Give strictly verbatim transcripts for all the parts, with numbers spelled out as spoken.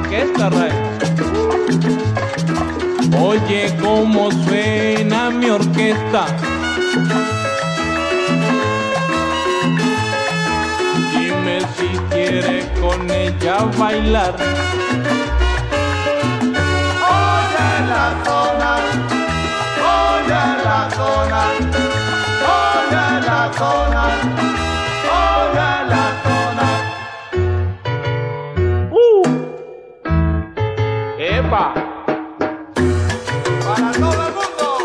orquesta, Ray. Oye cómo suena mi orquesta. Dime si quieres con ella bailar. Oye la zona, oye la zona, oye la zona, oye la zona. ¡Uh! ¡Epa! Para todo el mundo.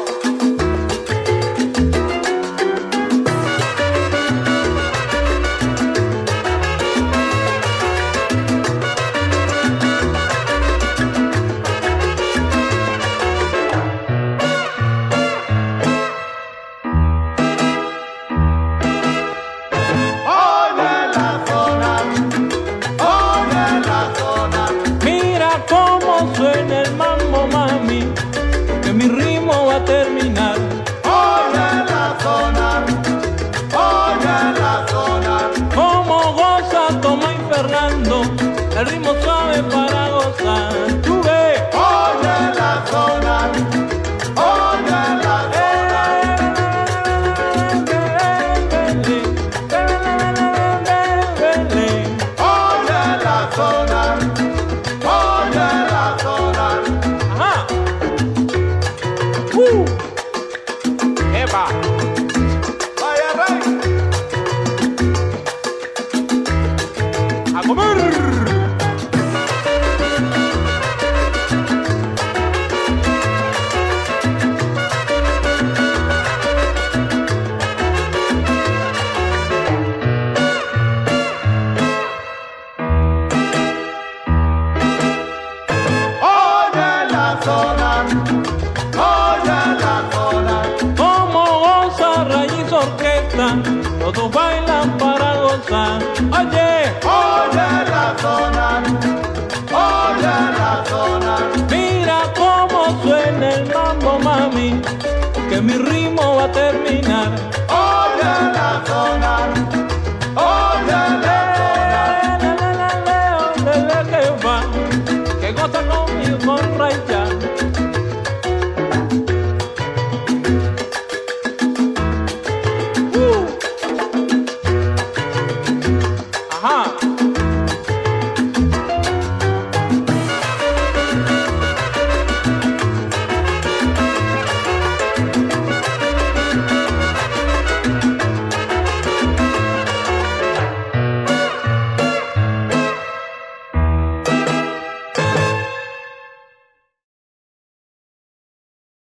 Oye la zona, oye la zona. Mira cómo suena el mambo, mami, que mi ritmo va a terminar. Oye la zona, oye la zona. Como goza Tomás y Fernando, el ritmo suave para gozar. Tú ves. Oye la zona, oye la zona. Oye la zona, oye la zona. Ajá. Uh. Epa. Vaya rey. A comer. Oye la zona, oye la zona. Como goza raíz orquesta, todos bailan para gozar. Oye. Oye la zona, oye la zona. Mira cómo suena el mambo, mami, que mi ritmo va a terminar. Oye la zona, oye la zona. Le, le, le, le, le, le, que va, que goza con